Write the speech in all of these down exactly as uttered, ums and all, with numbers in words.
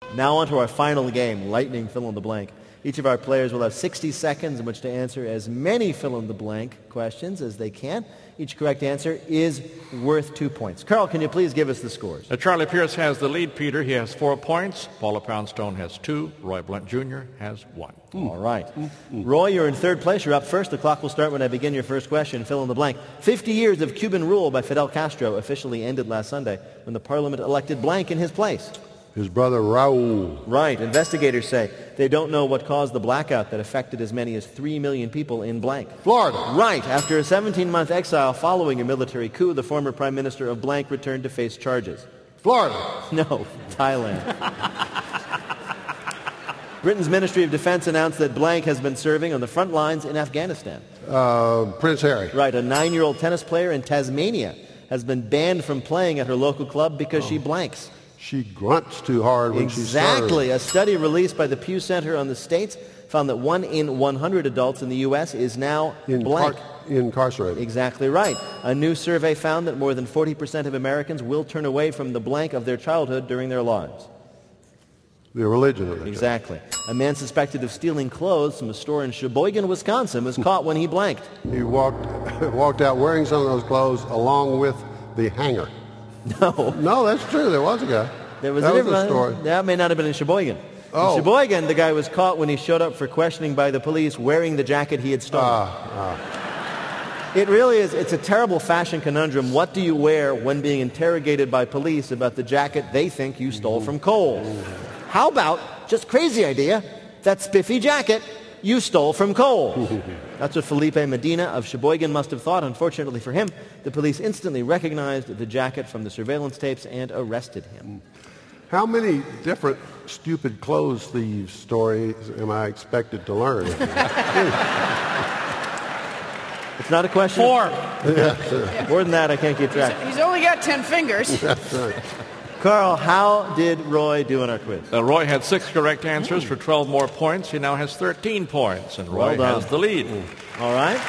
Now on to our final game, lightning fill-in-the-blank. Each of our players will have sixty seconds in which to answer as many fill-in-the-blank questions as they can. Each correct answer is worth two points. Carl, can you please give us the scores? Uh, Charlie Pierce has the lead, Peter. He has four points. Paula Poundstone has two. Roy Blunt Junior has one. Mm. All right. Mm. Roy, you're in third place. You're up first. The clock will start when I begin your first question. Fill in the blank. Fifty years of Cuban rule by Fidel Castro officially ended last Sunday when the parliament elected blank in his place. His brother Raul. Right. Investigators say they don't know what caused the blackout that affected as many as three million people in blank. Florida. Right. After a seventeen-month exile following a military coup, the former prime minister of blank returned to face charges. Florida. No, Thailand. Britain's Ministry of Defense announced that blank has been serving on the front lines in Afghanistan. Uh, Prince Harry. Right. A nine-year-old tennis player in Tasmania has been banned from playing at her local club because oh. she blanks. She grunts too hard when exactly. she serves. Exactly. A study released by the Pew Center on the States found that one in one hundred adults in the U S is now in blank. Car- incarcerated. Exactly right. A new survey found that more than forty percent of Americans will turn away from the blank of their childhood during their lives. The religion of it. Exactly. A man suspected of stealing clothes from a store in Sheboygan, Wisconsin, was caught when he blanked. He walked walked out wearing some of those clothes along with the hanger. No. No, that's true. There was a guy. There was that a was the story. That may not have been in Sheboygan. Oh. In Sheboygan, the guy was caught when he showed up for questioning by the police wearing the jacket he had stolen. Ah, ah. It really is, it's a terrible fashion conundrum. What do you wear when being interrogated by police about the jacket they think you stole from Kohl's? How about, just crazy idea, that spiffy jacket you stole from Kohl's? That's what Felipe Medina of Sheboygan must have thought. Unfortunately for him, the police instantly recognized the jacket from the surveillance tapes and arrested him. How many different stupid clothes thieves stories am I expected to learn? It's not a question. Four. Yeah. More than that, I can't keep track. He's, he's only got ten fingers. That's right. Carl, how did Roy do in our quiz? Uh, Roy had six correct answers for twelve more points. He now has thirteen points, and Roy well has the lead. All right.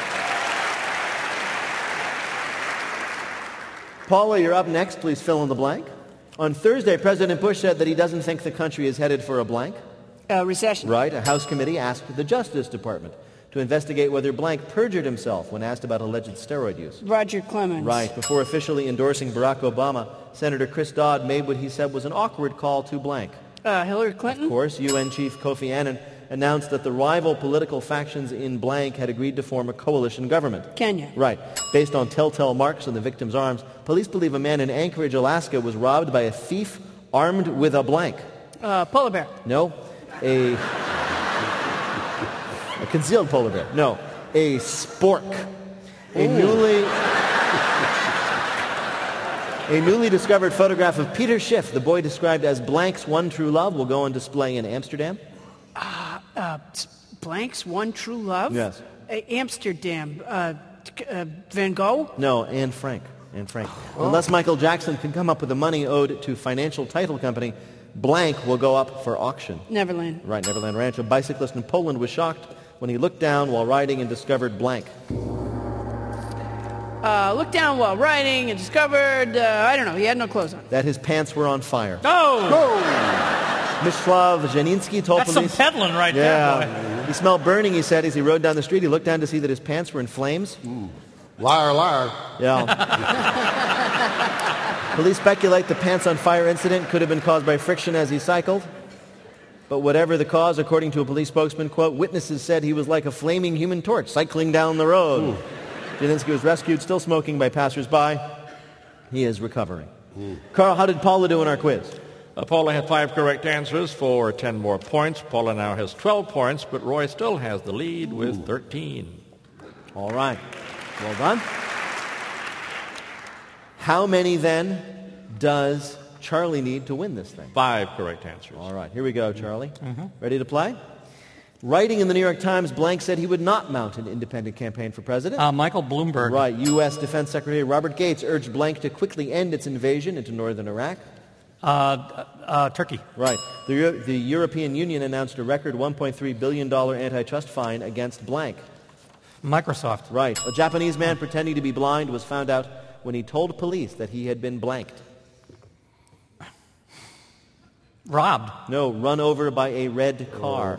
Paula, you're up next. Please fill in the blank. On Thursday, President Bush said that he doesn't think the country is headed for a blank. Uh, recession. Right. A House committee asked the Justice Department to investigate whether blank perjured himself when asked about alleged steroid use. Roger Clemens. Right. Before officially endorsing Barack Obama, Senator Chris Dodd made what he said was an awkward call to blank. Uh, Hillary Clinton. Of course, U N Chief Kofi Annan announced that the rival political factions in blank had agreed to form a coalition government. Kenya. Right. Based on telltale marks on the victim's arms, police believe a man in Anchorage, Alaska was robbed by a thief armed with a blank. Uh, polar bear. No. A... A concealed polar bear. No. A spork. A Ooh. newly... A newly discovered photograph of Peter Schiff, the boy described as Blank's one true love, will go on display in Amsterdam. Uh, uh, Blank's one true love? Yes. Uh, Amsterdam. Uh, uh, Van Gogh? No, Anne Frank. Anne Frank. Oh. Unless Michael Jackson can come up with the money owed to financial title company, Blank will go up for auction. Neverland. Right, Neverland Ranch. A bicyclist in Poland was shocked when he looked down while riding and discovered blank. Uh, looked down while riding and discovered, uh, I don't know, he had no clothes on. That his pants were on fire. Oh! oh. Mislav Janinski told That's police... some peddling right yeah. there, boy. He smelled burning, he said, as he rode down the street. He looked down to see that his pants were in flames. Mm. Liar, liar. Yeah. Police speculate the pants on fire incident could have been caused by friction as he cycled. But whatever the cause, according to a police spokesman, quote, witnesses said he was like a flaming human torch cycling down the road. Janinski was rescued, still smoking, by passersby. He is recovering. Mm. Carl, how did Paula do in our quiz? Uh, Paula had five correct answers for ten more points. Paula now has twelve points, but Roy still has the lead with Ooh. thirteen. All right. Well done. How many, then, does Charlie need to win this thing? Five correct answers. All right. Here we go, Charlie. Mm-hmm. Ready to play? Writing in the New York Times, Blank said he would not mount an independent campaign for president. Uh, Michael Bloomberg. Right. U S Defense Secretary Robert Gates urged Blank to quickly end its invasion into northern Iraq. Uh, uh, Turkey. Right. The, Euro- the European Union announced a record one point three billion dollars antitrust fine against Blank. Microsoft. Right. A Japanese man pretending to be blind was found out when he told police that he had been blanked. Robbed. No, run over by a red car.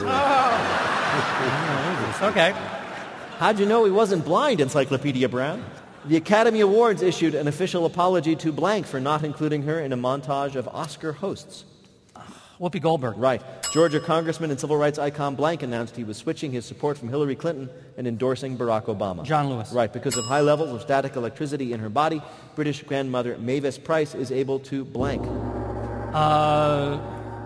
Oh. Okay. How'd you know he wasn't blind, Encyclopedia Brown? The Academy Awards issued an official apology to blank for not including her in a montage of Oscar hosts. Whoopi Goldberg. Right. Georgia Congressman and civil rights icon blank announced he was switching his support from Hillary Clinton and endorsing Barack Obama. John Lewis. Right. Because of high levels of static electricity in her body, British grandmother Mavis Price is able to blank. Uh,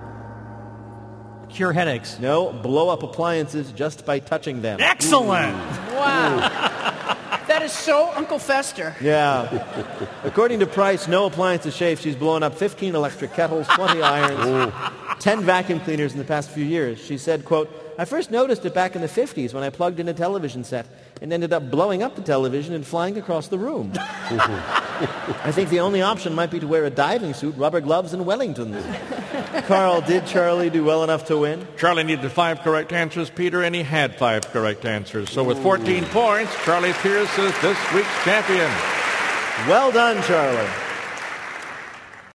cure headaches. No, blow up appliances just by touching them. Excellent. Wow. That is so Uncle Fester. Yeah. According to Price, no appliance is safe. She's blown up fifteen electric kettles, twenty irons, ten vacuum cleaners in the past few years. She said, quote, I first noticed it back in the fifties when I plugged in a television set and ended up blowing up the television and flying across the room. I think the only option might be to wear a diving suit, rubber gloves, and Wellingtons. Carl, did Charlie do well enough to win? Charlie needed five correct answers, Peter, and he had five correct answers. So with fourteen points, Charlie Pierce is this week's champion. Well done, Charlie.